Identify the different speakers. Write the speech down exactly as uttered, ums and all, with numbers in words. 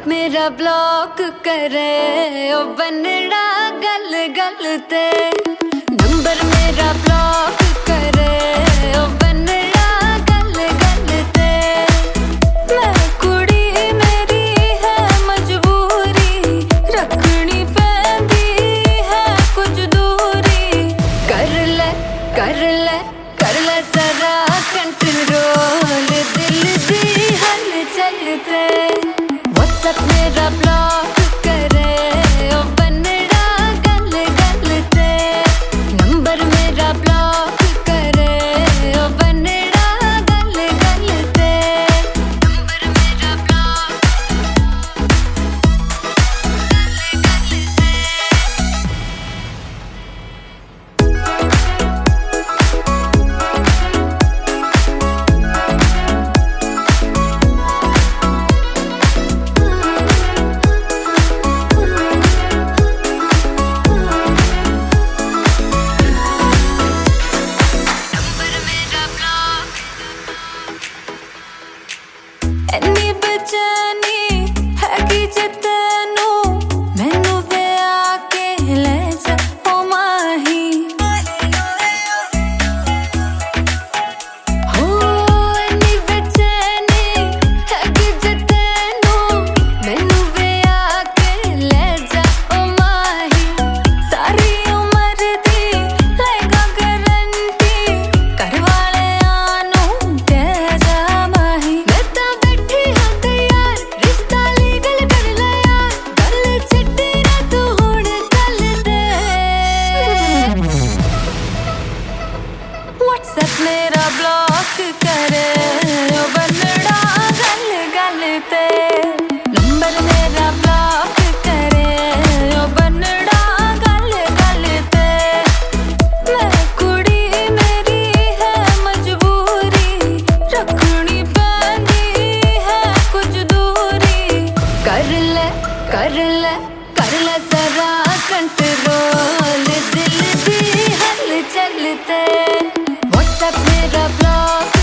Speaker 1: मेरा ब्लॉक करे ओ बनड़ा गल गल ते नंबर मेरा ब्लॉक करे ओ बनड़ा गल गल ते मैं कुड़ी मेरी है मजबूरी रखनी पैंदी है कुछ दूरी कर ले कर ले कर ले जरा कंट्रोल दिल दी हल चलते WhatsApp मेरा ब्लॉक करे ओ बनड़ा गल गल ते नंबर मेरा ब्लॉक करे ओ बनड़ा गल गल ते नंबर मेरा ब्लॉक एनी बेचैनी है कि जे तैनू मैनू वे आके ले जा ओ माही हो एनी बेचैनी है कि जे तैनू मैनू वे आके ले जा ओ माही सारी उम्र दी लेगा गारंटी घर वाले आनू दे जा माही मैं तां बैठी हां तैयार रिश्ता लीगल कर ले यार गल छड्डी ना तू हुण गल दे WhatsApp मेरा ब्लॉक करे ओ बनड़ा गल गल ते नंबर मेरा ब्लॉक करे ओ बनड़ा गल गल ते मैं कुड़ी मेरी है मजबूरी रखनी पैंदी है कुछ दूरी कर ले कर ले कर ले जरा कंट्रोल दिल दी हल चलते WhatsApp मेरा ब्लॉक